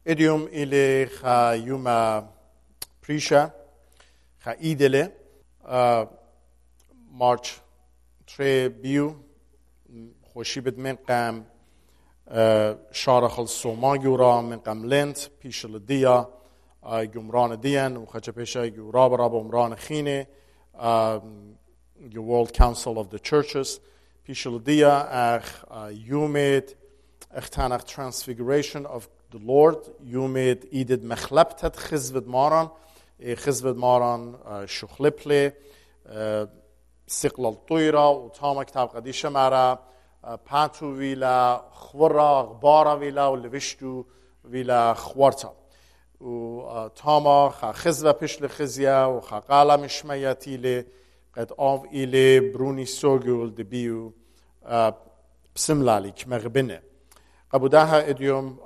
اديوم إلي خا يوم بريشا خا إيدلي مارش تري بيو خوشيبت من قام شارخ الصوما يورا من قام لنت بيش الديا جمران ديان وخجا بيشا يورا براب عمران خيني World Council of the Churches بيش الديا يوميد اختانق Transfiguration of the Lord يوميد إيدد مخلبتت خزبت ماران خزبت ماران شخلبلي سقل الطيرة وطامة كتاب قديشة مرا پاتو ویلا خورا غبارا ویلا و لوشتو ویلا خورتا و تاما خا خزوه پشل خزیا و خا قالا مشمياتيلي قد آف إلي بروني سوغول دبيو بسملالي كمغبنه قبوداها اديوم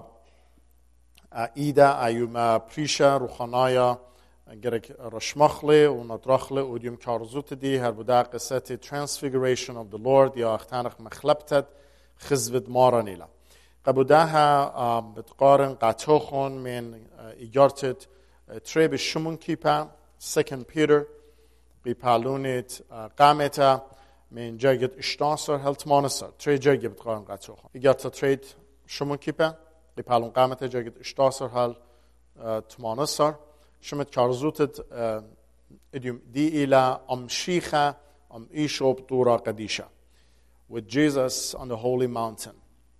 ايدا ايوما بريشا روخانايا گرک رشمخله و نطرخله و دیم کارزوت دی هر بوده قصت Transfiguration of the Lord یا اختانخ مخلبتت خزبت مارانیلا قبوده ها بتقارن قطوخون من ایجارتت تریب شمون کیپا 2 Peter بیپالونت قامتا من جاگت اشتاسر هلت مانسر تری جاگت بتقارن قطوخون ایجارت ترید شمون کیپا بیپالون قامتا جاگت اشتاسر هل تمانسر شمت كارزوتت اديوم دي الى امشيخه ام ايشوب دورا قديشه with Jesus on the holy mountain.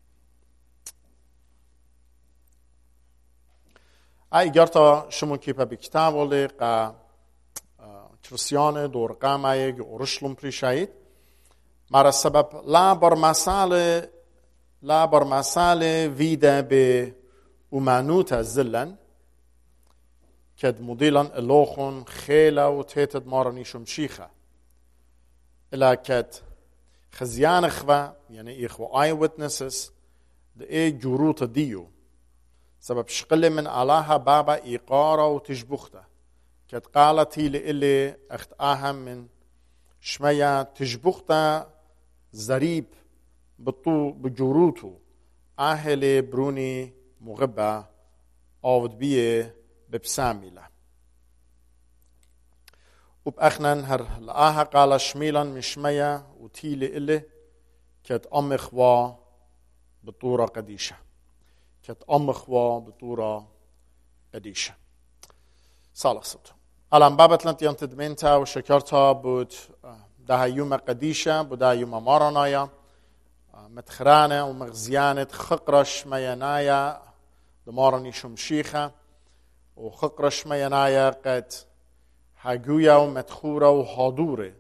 اي جرتا شمون كيبا بكتاب ولي قا كريستيان دور قاماي اورشلم بريشايت مار السبب لا برمسال فيدا ب ومانوتا زلن كد موديلان اللوخون خيلا وتيتد مارنيشم شيخة إلا كد خزيان إخوة يعني إخوة اي witnesses ده إيه جروط ديو سبب شقل من علاها بابا إيقارة وتجبخته كد قالتي لإلي أخت آهم من شمية تجبخته زريب بجروطه أهلي بروني مغبة آود بيه ببساميلا وبأخنن هر لآها قال شميلا مشمية وتيلي إلي كت أمخوا بطورة قديشة كت أمخوا بطورة قديشة صالح صوت الان بابت لنت ينتدمنتا وشكرتا بود ده يوم قديشة بودا يوم مارانايا متخرانة ومغزيانة خقرش ميانايا دماراني شمشيخة وخقرش ميانايا قد حقويا ومدخورة وحاضورة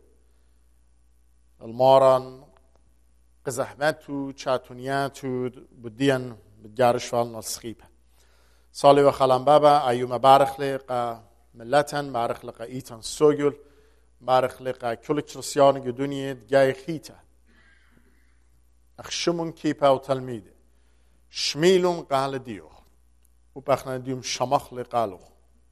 الماران قزحمتو چاتونياتو بديان بتجارش فالنصخيبه صالي وخلان بابا ايوما بارخ لقا ملتن بارخ لقا ايتان سوغل بارخ لقا كل كريستيان دنيا جاي خيتا اخشمون كيبا وتلميده شميلون قال ديوخ وباخنا ديوم شمخ لقالوخ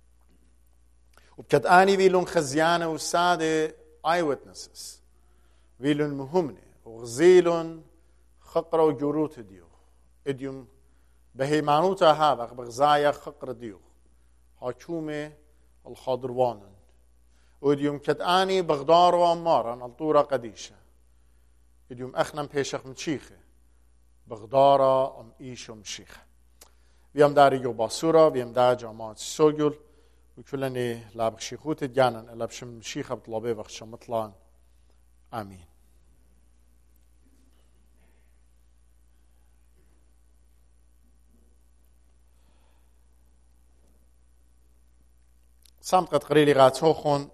وبكد اني ويلون خزيانه وساده اي ويتنسز ويلون مهمنه وغزيلون خقره وجروت ديوخ اديوم بهيمانوتا هذا بغزايا خقر ديوخ حاكومه الخضروانن وديوم كد اني بغدار وامارا الطوره قديشه اديوم اخنم بيشخ مشيخه بغدارا ام ايشو مشيخه ويام داري يو باسورا ويام دا جامعات سوغل وكلني لابخشيخوت جانن لابشم مشيخه بطلبه وقت مطلان امين سامت قد قريلي غاتوخون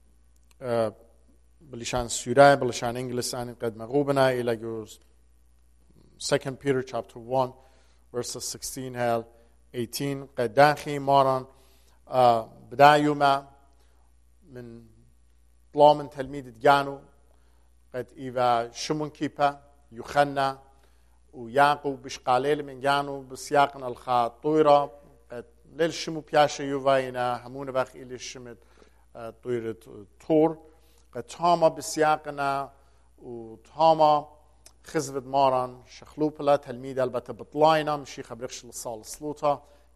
بلشان سورة بلشان انجلسان قد مغوبنا إلى جوز 2 Peter chapter 1 verses 16 هال 18 قد داخي ماران بدايوما من طلام تلميذ جانو قد إيفا شمون كيبا يوحنا ويعقوب بشقاليل من جانو بسياقنا الخاطويرة قد ليل شمو بياشا يوفاينا همون باخ إلي شمت طويرة تور قد تاما بسياقنا وتاما خزبت ماران شخلوبلا تلميذ البته بطلاينا مشي خبرخش للصال السلوطة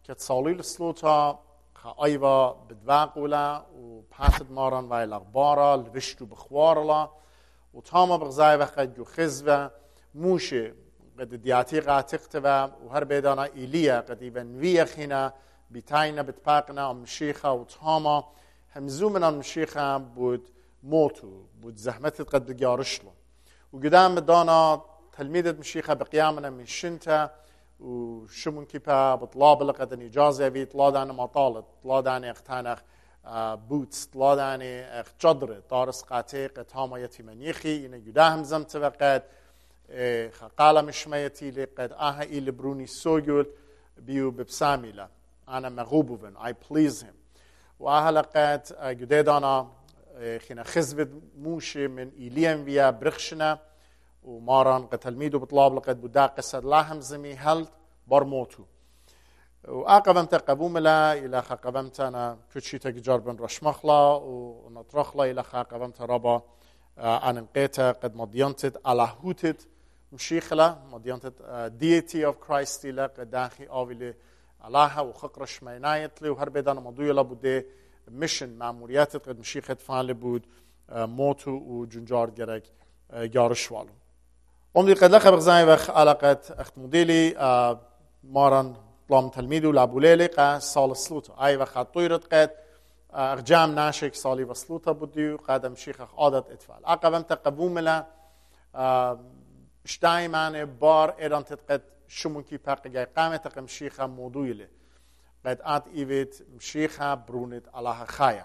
كتصاليل سلوتا خايفا بدواقولا وباتد ماران واي لغبارا لبشتو بخوارلا وتاما بغزاي وقت جو خزوة موشي قد دياتي غاتقتوا وهر بيدانا إيليا قد إيوان ويخينا بيتاينا بتباقنا ومشيخة وتاما همزومنا المشيخة بود موتو بود زحمت قد بجارشلو وقدام بدانا تلميذة مشيخة بقيامنا من شنتا وشمون كيبا بطلاب لقد إجازة في طلادان مطالت طلادان اختانخ بوتس طلادان اخ جدر دارس قاتيق تاما يتيمانيخي إن قدام زمت وقت قال مشميتي لقد آها إلي بروني سوجول بيو ببساميلا أنا مغوبوفن I please him وآها لقد قدادانا خينا خزبت موشي من إيليم ويا برخشنا وماران قد تلميذو بطلاب لقد بدا قصد لاهم زمي هلد برموتو وآقبمت قبوملا إلى خاقبمت أنا كتشيتا جاربن رشمخلا ونطرخلا إلى خاقبمت ربا أنا نقيتا قد مدينتت على هوتت مشيخلا مدينتت deity of Christ إلى قد داخي آويلي علاها وخقرش مينايتلي وهربيدان مدويلا بودي ميشن معمورياتت قد مشيخت فعل بود موتو وجنجار جرق جارشوالو أمدي قد لقى بغزاي وخ علاقة أخت موديلي مارن طلام تلميذو لابوليلي قا سال سلوتا أي وخ طيرت قد أرجام ناشك سالي وسلوتا بوديو قادم شيخ عادت إتفال عقبم تقبوملا اشتاي معنى بار إيران تتقد شمون كي باقي جاي قامة تقم شيخة موضوعي قد آت إيفيت مشيخة برونت علىها خايا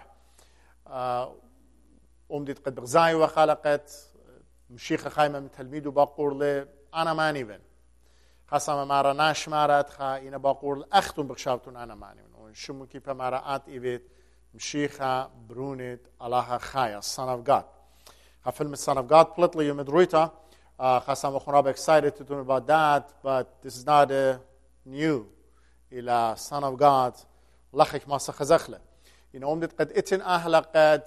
أمديت قد بغزاي وخلقت مشيخة خايمة من تلميذو باقور لي أنا ماني بن خاصة مارا ناش مارات خا إنا باقور أختم بخشاوتون أنا ماني بن وشمون كي مارا آت إيفيت مشيخة برونت علىها خايا Son of God فيلم Son of God بلطلي يوم درويتا خاصة مخنراب excited to talk about that but this is not new إلى Son of God لخك ما سخزخله إن أمدت قد إتن أهلا قد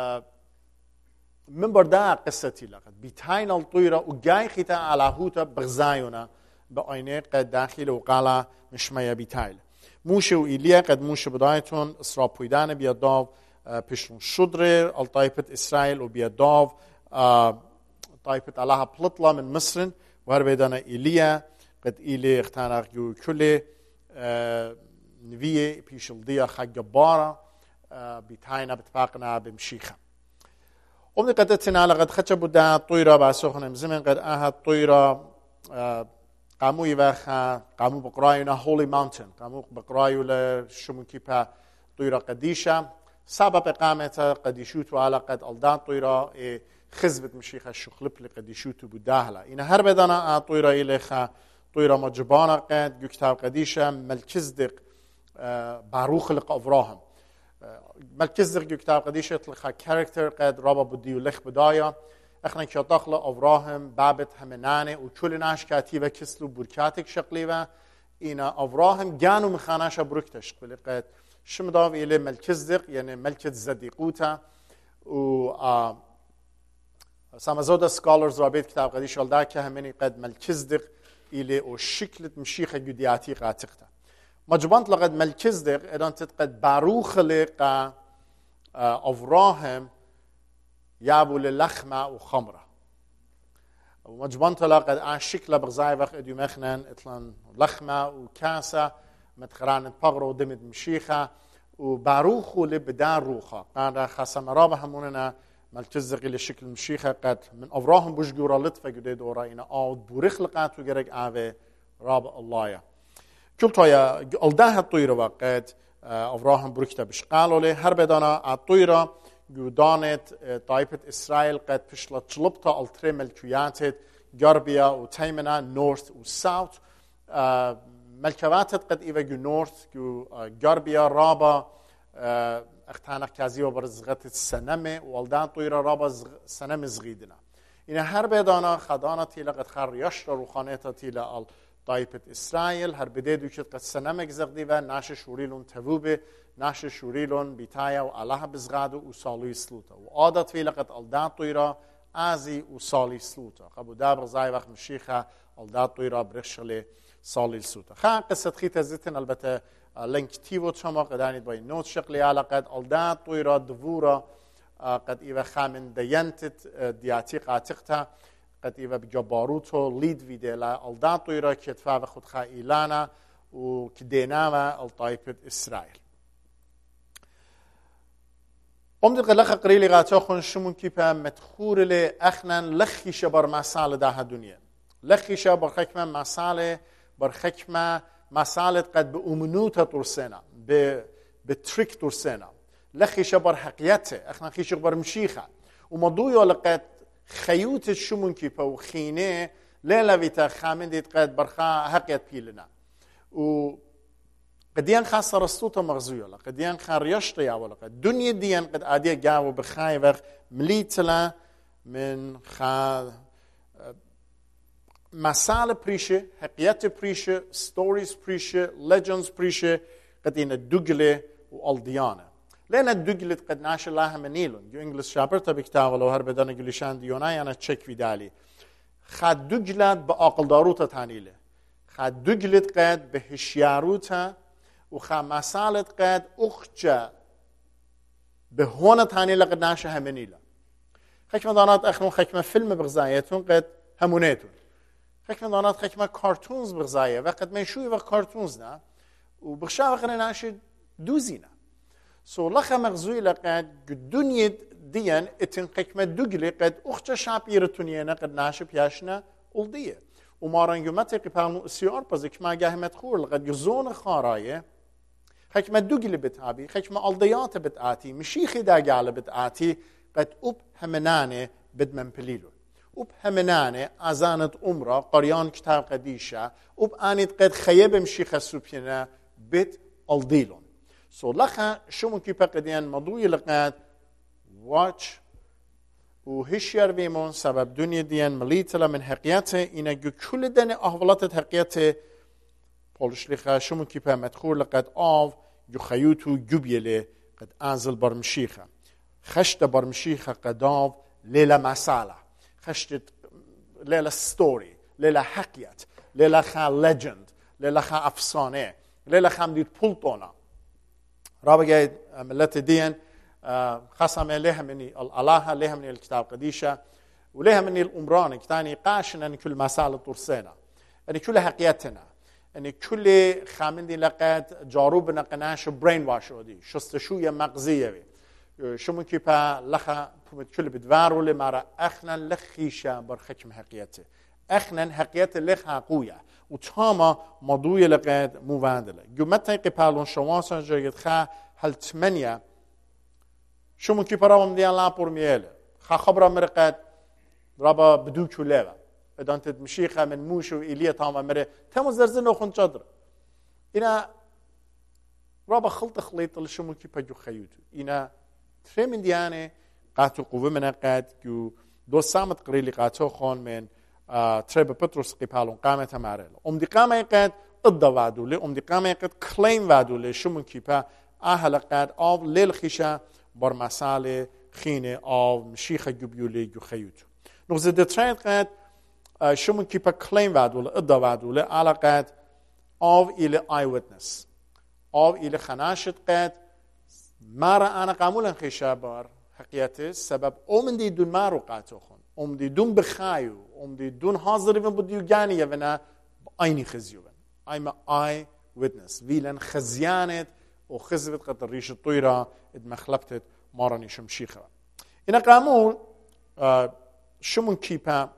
من بردا قصتي لقد بيتاين الطيرة وجاي خيتا على هوتا بغزايونا بأينه قد داخل وقالا مشمية بيتايل موشي وإيليا قد موشي بدايتون إسراء بويدان بياداف بيشون شدر الطايبة إسرائيل وبياداف طايبة علىها بلطلة من مصر وهربيدانا إيليا قد إيلي اختانا جو كله نبيه بيشل ديا خا جبارة بيتاينا بتفاقنا بمشيخة ومن قد اتنا لقد خدش بدا طويرة باسوخنا مزمن قد آها طويرة قاموا يباخا قاموا بقرايونا هولي ماونتن قاموا بقرايو لشمون كيبا طويرة قديشة سبب إقامة قديشوتو على قد ألدان طويرة خزبت مشيخة الشخلب لقديشوتو بداهلا إن هربدانا طويرة إليخا طويرة مجبانة قد كتاب قديشة ملكزدق باروخ لق أفراهم ملكزدق كتاب قديشة تلقى كاركتر قد رابا بديو لخ بدايا اخنا كتاخل أفراهم بابت همنانه وكل ناش كاتيبه كسلو بركاتك شقليبه إنا أفراهم جانو مخاناش بروكتش قد شمداف إلي ملكزدق يعني ملكز زديقوتا و سامزودا سكولرز رابط كتاب قديش والدا كهمني قد ملكزدق إلي او شكلت مشيخة جدياتي قاتقتا مجبانت لقد ملكزدق إذن تتقد باروخ لقا أفراهم يابو للخمة وخمرة ومجبانت لقد شكل بغزاي وقت اديو مخنن اطلان لخمة وكاسة متخران بغرو دمد مشيخة وباروخو لبدان روخة قانا خاصة مرابة هموننا ملكزدق إلي شكل مشيخة قد من أفراهم بشجورة لطفة جديد ورائنا آود بوريخ لقاتو جرق آوه راب الله كل طايا الداه الطيرة وقت أفراهم بروكتا بشقالو لي هر بدانا الطيرة جودانت طايبة إسرائيل قد بشلت شلبتا التري ملكياتت غربيا وتيمنا نورث وساوث ملكواتت قد إيوه جو نورث جو غربيا رابا اختانا كازيو برزغت السنمة والدان طيرة رابا سنمة زغيدنا إن هر بدانا خدانا تيلا قد خار يشتر روخانيتا تيلا طايبة إسرائيل هر بديدو كت قد سنمك زغديبا ناش شوريلون تبوبه ناش شوريلون بيتايا وعلاها بزغادو وصالي سلوتا وعادت في لقد الدان طيرة آزي وصالي سلوتا قبو دابر زاي وقت مشيخة الدان طيرة برخشلي صالي سلوتا خان قصة خيطة زيتن البته لنك تيفو تشما قداني باي نوت شقلي على قد ألدات طويرة دفورة قد إيوه خامن ديانتت دياتي قاتقتا قد إيوه بجباروتو ليد فيديلا ألدات طويرة كتفا خود خائلانا وكديناما الطايبة إسرائيل قمت قلقا قريلي غاتوخون شمون كيبا مدخور لي أخنا لخيش بر مسالة ده دنيا لخيش بر خكمة مسالة بر خكمة مسالة قد بأمنوتا ترسينا بتريك ترسينا لخيش بر حقيته أخنا خيش بر مشيخة ومضوية لقد خيوت شمون كيبا وخينه ليلة فيتا خامن ديت قد برخا حقيت بيلنا و قديان خاصة رستوتا مغزوية لك قديان خار يشطي ولا قد دنيا ديان قد عادية جاو بخايفر مليتلا من خا مسالة بريشة حقيقة بريشة ستوريز بريشة ليجندز بريشة قدينا الدقلة والديانة لأن الدقلة قد ناشر لها منيلون جو إنجلس شابرتا بكتاب ولو هربدان قلشان ديوناي أنا تشك في دالي خاد دقلة بأقل داروتا تانيلة خاد دقلة قد بهشياروتا وخا مسالة قد أخجة بهونة تاني لقد ناشا همنيلا خكمة دانات أخنون خكمة فيلم بغزايتون قد همونيتون خكمة دانات خكمة كارتونز بغزاية وقد منشوي وقت كارتونزنا وبغشا وقت ناشا دوزينا سو لخا مغزوي لقد الدنيا ديان اتن خكمة دوغلي قد أخجة شابيرتونينا قد ناشا بياشنا ولدية وماران يومتي قبالو السيار بزيك ما جاه مدخور لقد يزون خاراية خكمة دوغلي بتابي خكمة ألضيات بتآتي مشيخي دا جعل بتآتي قد أب همنانة بدمن بليلون أب همنانة أزانت أمرا قريان كتاب قديشة أب آنت قد خيب مشيخة سوبينا بت ألضيلون سو لخا شو ممكن بقديان مضوي لقد واتش وهشير بيمون سبب دنيا ديان مليتلا من حقيقته إنه كل دنيا أهولات حقيقته بولش لخا شو ممكن مدخول لقد آف يخيوتو جبيله قد أنزل برمشيخة خشت برمشيخة قد آف ليلة مسالة خشت ليلة ستوري ليلة حقيقت ليلة خا ليجند ليلة خا أفسانة ليلة خا مديد بولتونا رابع ملت ديان خاصة لها مني الله لها مني الكتاب قديشة ولها مني الأمران كتاني قاشنا أن كل مسالة ترسينا أن كل حقيقتنا أن كل خامن دي لقد جاروبنا قناش برين واش ودي شستشوية مغزية شو ممكن با لخا كل بدوارو لمارا أخنا لخيشة برخكم حقيقته أخنا حقيقة لخا قوية وتاما مضوية لقد مواندلة جمتها قبالون شواسا جايد خا هل 8 شو ممكن برام ديان لابور ميله خبره مرقت رابا بدوچو لوا ادان تمشيخه من موشو إليه تاما مره تمو زرزنو خون چادر اینا رابا خليط شو ممكن بجو خيوتو اینا ترمن ديانه قاتو قوه من قد جو دو سامت قريلي قاتو خون من تريب بطرس قبالون قامت مارل دي قامه قد اضا وادوله دي قامه قد كليم وادوله شو ممكن با اهل قد آف لیل خیشه بر مساله خینه آف مشیخ جبیولی جو خیوتو نوزه دترین قد شمون کی پا کلیم وادوله ادا وادوله علا قد آف ایل آی ویتنس آف ایل خناشت قد مارا انا قامولا خیشه بر حقیقت سبب اومن دی دون مارو قاتو خون اومن دی دون بخایو اومن دی دون حاضری و بدیو گانی ونا اینی خزیو ون I'm an eyewitness ویلن خزیانت و خزبت قد الريش الطويرة ادمخلبتت مارني شمشيخة إن قامون شمون كيبا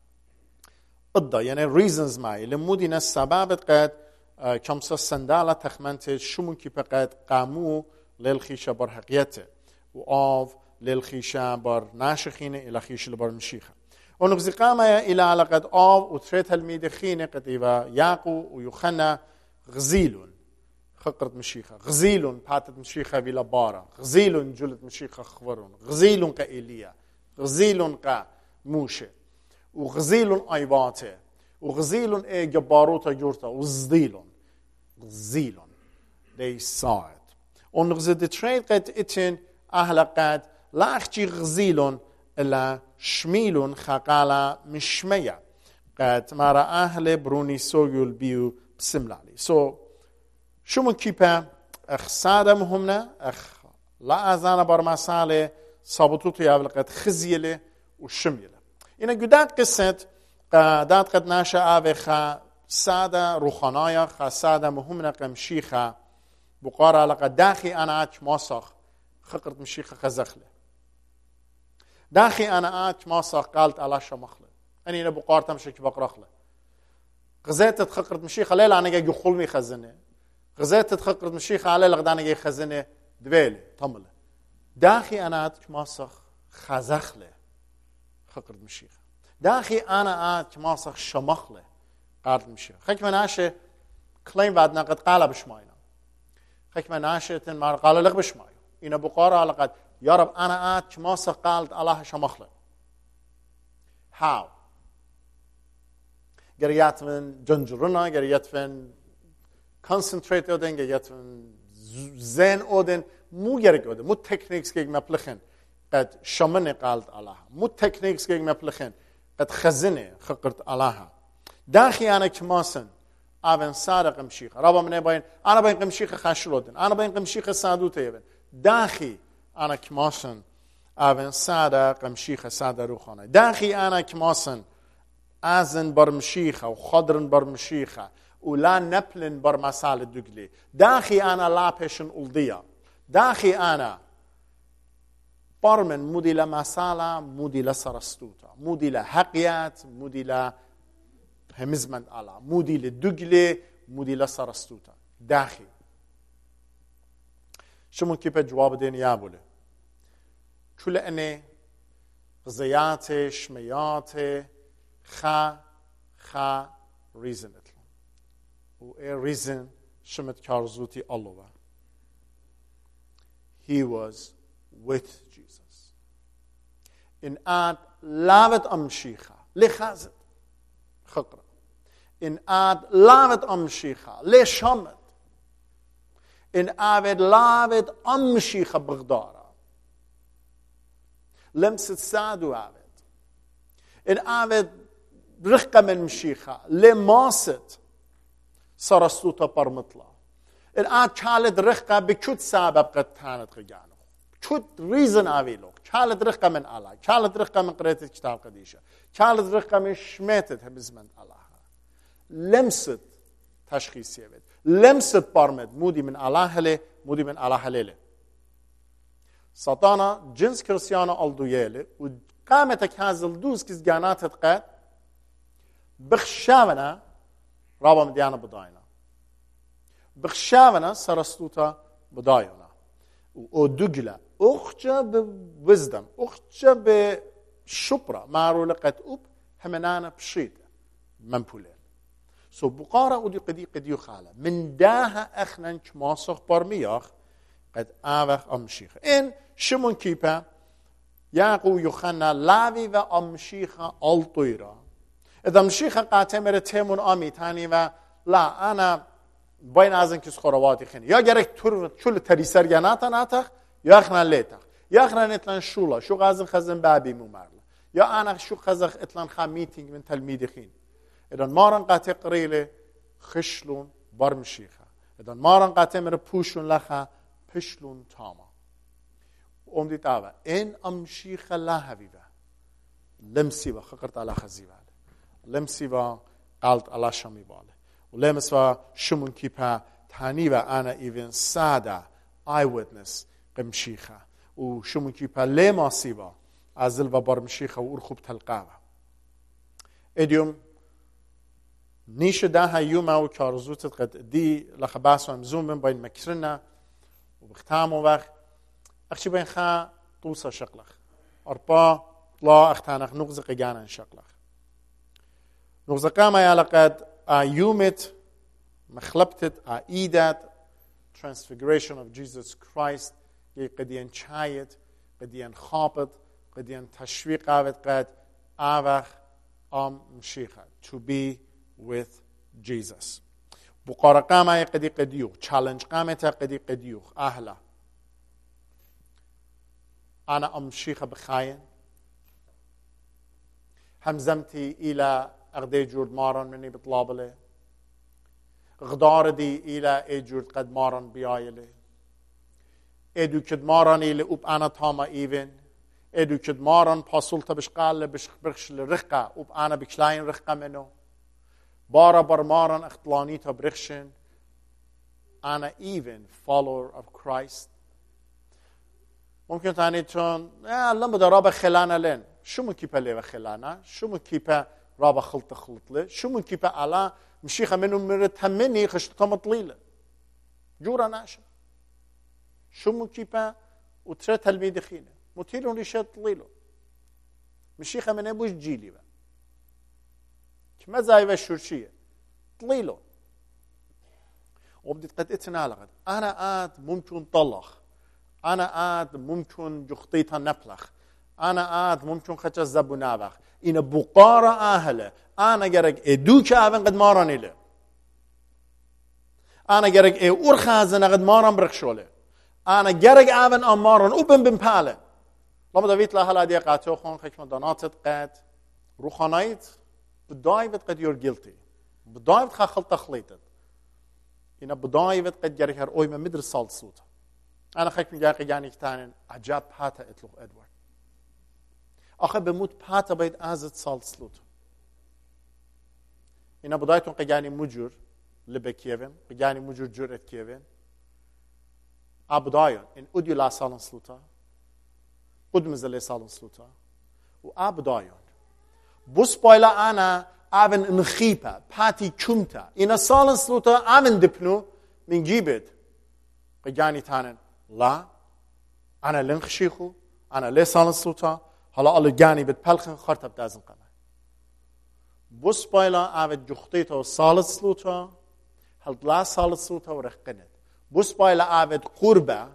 قدة يعني reasons معي لمودنا السبابت قد كمسا سندالة تخمنت شمون كيبا قد قامو للخيشة بر حقيته وآف للخيشة بر ناشخينة إلى خيشة بر مشيخة ونقزي قامة إلى على قد آف وتريت هالميد خينة قد إيبا ياقو ويخنى غزيلون خقرت مشيخة غزيلون باتت مشيخة بلا بارا غزيلون جلت مشيخة خورون غزيلون كإيليا غزيلون كموشة وغزيلون أيباته وغزيلون جباروتا جورتا وزديلون غزيلون they saw it ونغزي دتريد قد اتن أهلا قد لا أختي غزيلون إلا شميلون خقالا مشمية قد مارا أهل بروني سويول بيو بسملالي so شو من كيبا اخ سادة مهمنا اخ لا ازانا بار مسالة صابطوتو يابلقت خزيلة وشميلة إنا قدات قصة دات قد ناشا آوه خا سادة روخانايا خا سادة مهمنا قمشيخا بقارا لقد داخي أنا آتش ماسخ خقرت مشيخة خزخلة داخي أنا آتش ماسخ قالت على شمخلة أني أنا بقار تمشيك بقرخلة غزيت تخقرت مشيخة ليلة أنا جاي خلمي خزنة غزيت تخقرت مشيخة على لغدانا جاي خزنة دبيلي طملة داخي أنا آتش ماسخ خزخلة خقرت مشيخة داخي أنا آتش ماسخ شمخلة قالت مشيخة خيك مناشة كلين بعدنا قد قال بشماينا خيك مناشة تنمار قال لغ بشمايو إنا بقارة لقد يا رب أنا آتش ماسخ قالت الله شمخلة how قريات من جنجرنا قريات من concentrate أودن قريات من زين أودن مو قريك أودن مو تكنيكس كيك مبلخن قد شمني قالت الله مو تكنيكس كيك مبلخن قد خزني خقرت الله داخي أنا كماسن أبن صادق مشيخ رابا من باين أنا باين قمشيخ خاشلودن أنا باين قمشيخ سادوت يبن داخي أنا كماسن أبن صادق مشيخ سادة روخانه داخي أنا كماسن أزن برمشيخة وخضرن برمشيخة ولا نبلن برمسال الدقلي داخي أنا لا بيشن ألضية داخي أنا برمن مودي لمسالة مودي لسرستوتا مودي لحقيات مودي لهمزمن الله مودي للدقلي مودي لسرستوتا داخي شو من كيف جواب دين يابوله شو لأني غزياتي شمياتي خا reason اتلون و reason شمت كارزوتي الله he was with Jesus in ad lavet amshicha لخازت خقرة in ad lavet amshicha لشمت in ad lavet amshicha بغدارة لمست سادو عابد in ad رخقة من مشيخة لماست سرستوتا برمطلة الآن كالد رخقة بكت سبب قد كانت خجانه كت ريزن آويلو كالد رخقة من الله كالد رخقة من قرية الكتاب قديشة كالد رخقة من شميتت همزمن الله لمست تشخيصية بد لمست برمد مودي من الله هلي مودي من الله هلي سطانا جنس كريستيانا ألدويالي وقامتك هازل دوز كز جاناتت قد بخشاونا رابا مديانا بداينا بخشاونا سرستوتا بداينا و دقلا اخجا بوزدم اخجا بشبرا مارو لقد اوب همنانا بشيطة منبولين سو بقارا ودي قديو خالة من داها اخنانش ماسخ برمياخ قد آوخ امشيخ ان شمون كيبا ياقو يوخنا لاوي و امشيخ الطيرا إذا مشيخ قاتمر تيمون آمي تاني و لا أنا باين ازن كيس خورواتي خيني يا گرك تور شول تريسر جناتا ناتخ يا اخنا ليتخ يا اخنا نتلان شولا شو غازن خزن بابي ممرلا يا انا شو خزخ اتلان خا ميتينج من تلميذ خين اذا مارن قاتي قريله خشلون برمشيخه اذا مارن قاتمر بوشون لخا پشلون تاما اومدي تاوا ان امشيخ لا حبيبه لمسي وخقرت على خزيبه لمسي و قالت على شمي باله ولمس و شمون كيبا تاني و انا ايفن سادا اي ويتنس قمشيخه و شمون كيبا لما سيبا ازل و برمشيخه و ارخوب تلقاوه اديوم نيش داها يوما و كارزوتت قد دي لخباس و امزوم بين باين مكرنا و بختامو وقت اخشي بين خا طوسا شقلخ اربا طلا اختانخ نغزق جانا شقلخ نغزقا ما يلقد يومت مخلبتت ايدات transfiguration of Jesus Christ قديان شايت قديان خابط قديان تشويق قد آوخ مشيخة to be with Jesus بقارة قامة قديوخ challenge قامة قديوخ أهلا أنا مشيخة بخاين همزمتي إلى أغدي جورد مارن مني بطلاب له غدار دي إلى إجور قد مارن بيايله إدو كد مارن إلى أب أنا تاما إيفن إدو كد مارن باسولتا بشقال بشخبرش لرقة أب أنا بكلاين رقة منه بارا برمارن اختلانيتا برخشن أنا even follower of Christ. ممكن تاني تون لما دا رابا خلانة لين شو من كيبا ليوا خلانة شو من كيبا رابا خلط لي شو من كيبا على مشيخة منو مرتهمني خشتها مطليلة جورا ناشا شو من كيبا وترى تلميذ خينة متيلون ريشات طليلو مشيخة من ابوش جيلي با كما زايبا الشرشية طليلو وبدت قد اتنالغد انا قاد ممكن طلخ انا قاد ممكن جختيتا نبلخ انا قاد ممكن خجا زبو نابخ این بقارا اهله انا گرگ ادو که اون قد مارانی له انا گرگ اور خازن قد ماران برخشوله انا گرگ اون اماران او بن پاله لما دویت لا هلا دی قاتو خون خکم داناتت قد روخانایت بدایت قد یور گیلتی بدایت خلط تخلیتت اینا بدایت قد گرگ هر اوی مدر سال صوت انا خکم گرگ یعنی کتانن عجب پاتا اطلق ادوارد آخه بموت پاتا باید ازت سال سلوت اینا بدایتون قیانی مجور لبکیون قیانی مجور جرت کیون ابدایون این ادی لا سالن سلوتا قدمز لی سالن سلوتا و ابدایون بس بالا انا اون انخیپا پاتی کمتا اینا سالن سلوتا اون دپنو من جیبت قیانی تانن لا انا لنخشیخو انا لی سالن سلوتا حالا آل گانی بد پلخن خرطب دازن قمه بس بالا عود جختیتا و سالت سلوتا هل لا سالت سلوتا و رخقند بس بالا عود قربه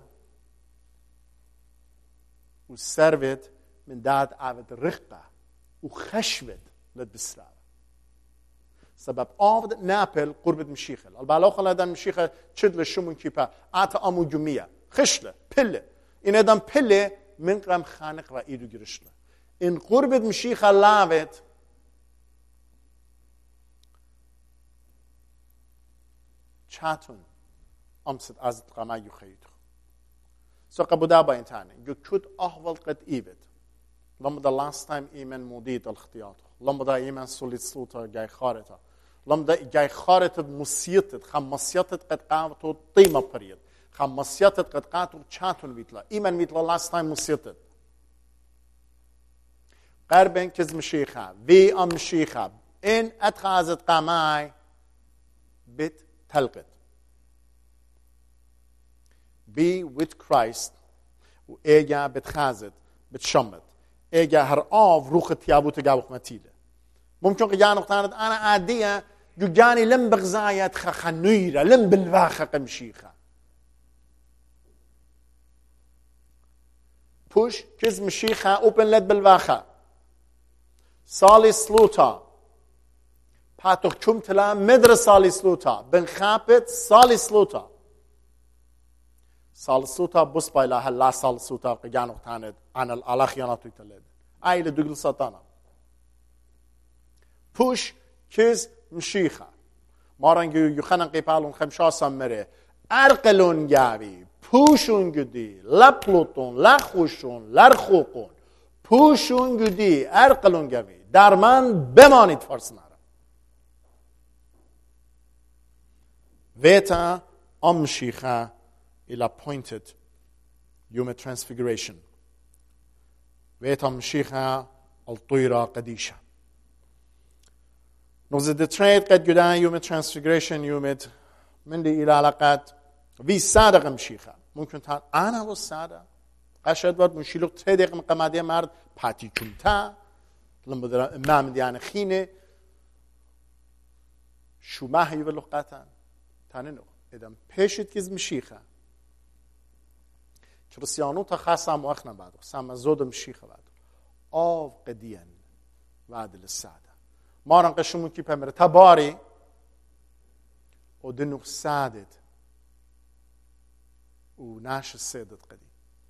و سروت من داد عود رخقه و خشوت لد بسرعه سبب آود ناپل قربت مشيخل البالاو خلادن مشيخل چدل شمون كيبا آتا آمو جمية خشله پله این ادام پله من قرم خانق و ایدو گرشله این قربت مشيخل لاوت چاتون امسد از قما يخيط سو قبودا با انتانه جو كود احوال قد ايبت لما دا last time ايمن موديد الاختياط لما دا ايمن سوليت سلوتا جاي خارطة لما دا جاي خارطة مسيطت خمسيطت قد قاوتو طيمة بريد خمسيطت قد قاوتو چاتون ويتلا ايمن ويتلا last time مسيطت قربن كز مشيخة في ام مشيخة ان اتخاذت قماي بت تلقت be with Christ و ايجا بتخازت بتشمت ايجا هر آف روخ تيابوت جاوخ متيلة ممكن قيان اختارت انا عادية جاني لم بغزايات خنويرة لم بالواخة قمشيخة بوش كز مشيخة اوبن لد بالواخة سالي سلوتا باتوخ چمتلا مدر سالي سلوتا بن خابت سالي سلوتا سال سوتا بس بايلا هلا سال سوتا قيانو تاند عن الاخيانات تلد ايل دوغل ساتانا بوش كيز مشيخه مارنگو يخنن قيبالون خمشا سمره ارقلون جاوي پوشون گدي لپلوتون لخوشون لرخوقون پوشون گدي ارقلون جاوي در من بمانید فارسنارا ويتا ام مشيخه il appointed يوم transfiguration ويتا مشيخة الطيرة قديشة نوزد تريد قد جدان يوم transfiguration يوم من دي إلى علاقات في سادة مشيخة ممكن تقول أنا هو السادة قشد ورد مشيلو تدق مقامادية مرد باتي كنتا لما در امام ديانة خينة شو ما هي باللقاتان تانينو إذا بيشت كز مشيخة كريستيانو تخاصة مؤخنا بعده سام زود مشيخة بعده آف قديان بعد للسادة ما رنقشمون كي بمر تباري ودنو سادت وناش السادت قدي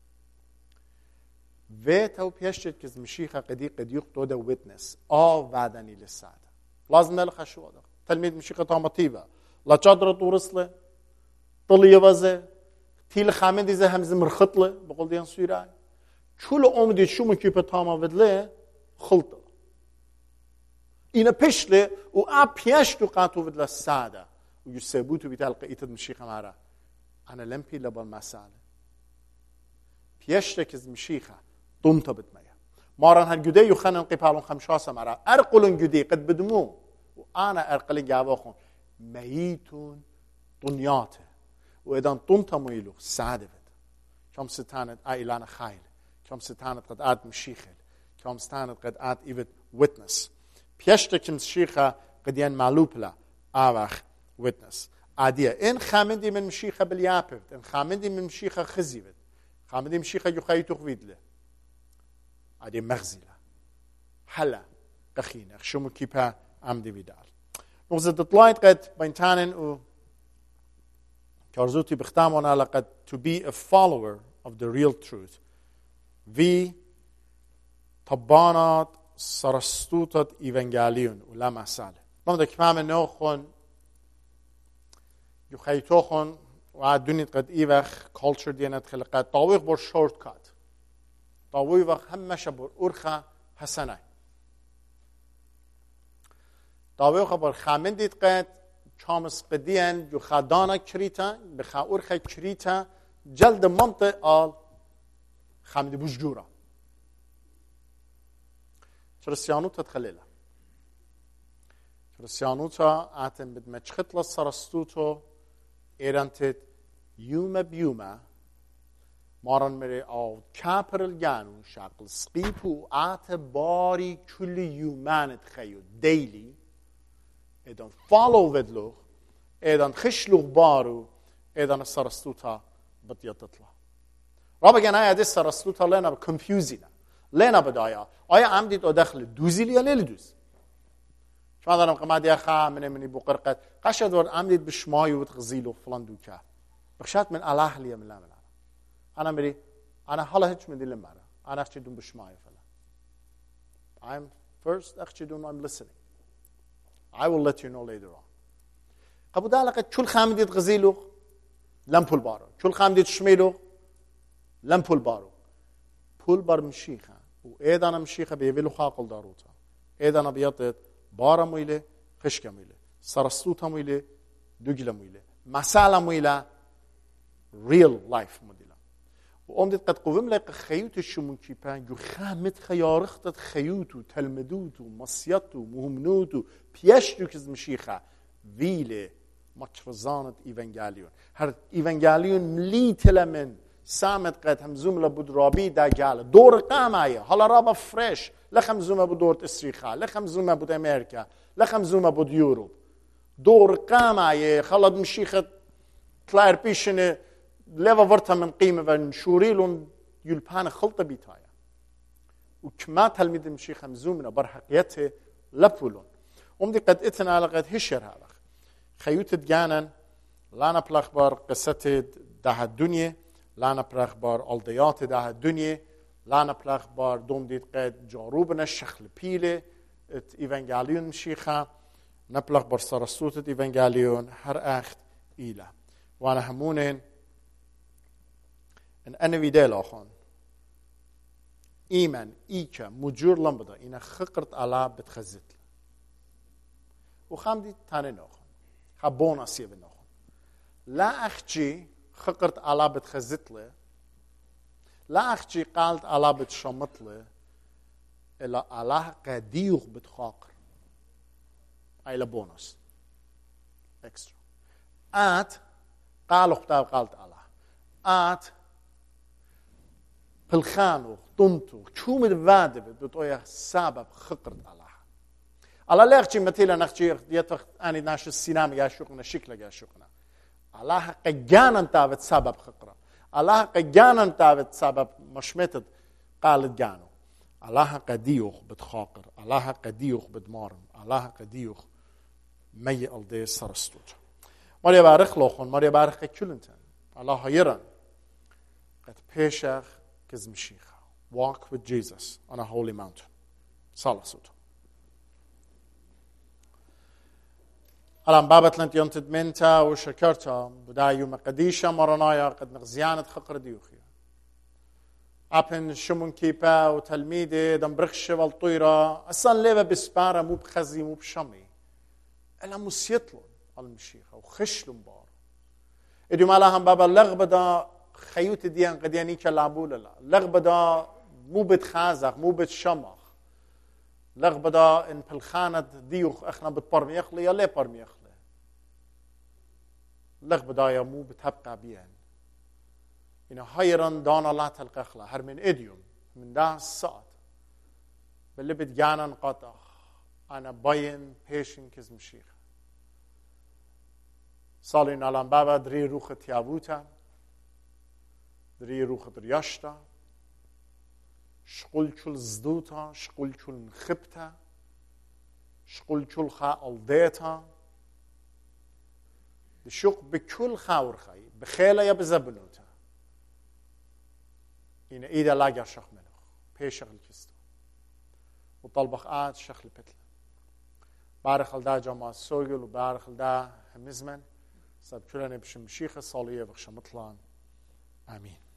ويتو بيشتت كز مشيخة قدي قد يقطو ده witness آف بعدني للسادة لازم نلقى شو هذا تلميذ مشيخة طامطيبة لچادر تورسله طليه وزه تیل خامن دیزه همز مرخطله بقول دیان سویرای چول اومدی شو مکیپ تاما ودله خلطه اینا پشله و پیش تو قاتو ودله ساده و یسبوتو بیتلقى ایتد مشیخه مارا انا لمپی لبال مساله پیشته کز مشیخه طمطه بتمیا مارن هر جدي يخنن قبالون خمشاسه مرا ارقلن جدي قد بدمو وانا ارقل جابخون ميتون دنياته وإذا طنطا ميلو سعادة كم ستانت آيلان خايل كم ستانت قد آد مشيخل كم ستانت قد آد إيفت ويتنس بيشتا كم شيخة قد ين معلوبلا آواخ ويتنس عادية إن خامندي من مشيخة باليابفت إن خامندي من مشيخة خزيفت خامندي مشيخة يخيطو خفيد له عادية مغزلة حلا قخينة خشومو كيبا عمدي فيدال نوزد تطلعت قد بينتانن و كارزوتي بختامنا لقد to be a follower of the real truth. Vi طبانات سرستوتات إيفانجاليون ولا مسألة. بعد كمان نأخذ يخيطوخن وعدوني قد إيفخ culture دينات خلقات طاويق بور shortcut. طاويق هم شبور أرخا حسنة. طاويق بور خامن ديت قد شامس قديان جو خادانا كريتا بخاور خي كريتا جلد منطق آل خامد بوجورا كريستيانوتا تخليلا كريستيانوتا آتن بدمجخت للسرستوتو إيرانتت يوم بيوما مارن مري آو كابر الجانو شاقل سقيبو آت باري كل يومان تخيو ديلي إذا follow vedlo إذا خشلو بارو إذا السرستوتا بطيا تطلع رابع جنا هذه السرستوتا لنا confusing لنا بداية آيا عمدي تو داخل دوزي لي ولا دوز شو هذا رقم عادي أخا مني بقرقة قشد ورد عمدي بشماي وتغزيله فلان دوكا بخشات من الله لي من لا من أنا مري أنا حالا هيك من دي لمرة أنا أخشي دون بشماي فلا I'm first أخشي دون I'm listening I will let you know later on. قبل ذلك شو الخامدي تغزيله لم بول بارو شو الخامدي تشميله لم بول بارو بول بار مشيخة وإذا أنا مشيخة بيبيلو خاقل داروتا إذا أنا بيطت بارا ميله خشكة ميله سرستوتا ميله دوغيلا ميله مسالة ميله real life مديلا وأمدت قد قوم لك خيوت الشمون كيبان جو خامت خيارخت خيوتو تلمدوتو مصيتو مهمنوتو بيشتو كز مشيخة ويله مچرزانت إيفانجاليون هر إيفانجاليون مليتلا من سامت قد همزوم لبود رابي دا جال دور قامايا هلا رابا فريش لخمزوم بود إسريخا لخمزوم بود أمريكا لخمزوم بود يوروب دور قامايا خلد مشيخة كلاير بيشنه لوا ورتا من قيمة ونشوريلون يلبان خلطة بيتايا وكما تلميذ مشيخ همزومنا برحقيته لبولون ومدي قد اتنا على قد هشر هذا خيوت جانا لانا بلاخبار قصة ده الدنيا لانا بلاخبار الديات ده الدنيا لانا بلاخبار دوم ديت قد جاروبنا الشخل بيله ات ايفانجاليون مشيخة نبلاخبار سرسوت ات ايفانجاليون هر اخت إيلا وانا همونين ان انا ويدال اخون ايمان ايكا مجور لمبدا انا خقرت على بتخزت وخامدي تاني ناخون خبونا سيب ناخون لا اخجي خقرت على بتخزت له لا اخجي قالت على بتشمت له الا على قديوخ بتخاقر اي لبونس اكسترا ات قالوا بتاع قالت على ات بالخانو طنتو شو مدفادة بتويا سبب خقرت الله الله لا يخشي مثلا نخشي يتفق أنا ناش السينما ياشوقنا شكله ياشوقنا الله قجانا تابت سبب خقرة الله قجانا تابت سبب مشمتت قالت جانو الله قديوخ بتخاقر الله قديوخ بدمارن الله قديوخ مي الدي سرستوت مريا بارخ لوخون مريا بارخ كلنتن الله يرن قد بيشخ كزمشيخة walk with Jesus on a holy mountain صلاة صوت الان بابت لنت ينتد منتا وشكرتا بدا يوم قديشة مرنايا قد نغزيانت خقر ديوخي أبن شمون كيبا وتلميذي دم برخش والطيرة أصلا ليبا بسبارة مو بخزي مو بشمي ألا مسيطلون المشيخة وخشلون بار إدو مالاهم بابا لغبدا خيوت ديان قدياني كالعبول لا لغبدا مو بتخازق مو بتشمخ لغبدا إن بالخانة ديوخ إحنا بتبرميخلي يا ليه برميخلي لغبدا يا مو بتبقى بيان إنه هيران دانا لا تلقخلا هر من إديوم من ده الساعت بلي بتجانا نقطع أنا باين بيشن كز مشيخ سالين الان بابا دري روخ تيابوتا دري روخ درياشتا شقول چول زدوتا شقول چول نخبتا شقول چول خا الديتا دشوق بكل خاور خاي بخيلة يا بزبنوتا إن إيدا لاجر شخ منه بيشغل كستو وطلبخ آت شخل بتلا بارخل دا جماعة سوغل وبارخل دا همزمن سب كلنا بشمشيخ الصالية بخشمطلان آمين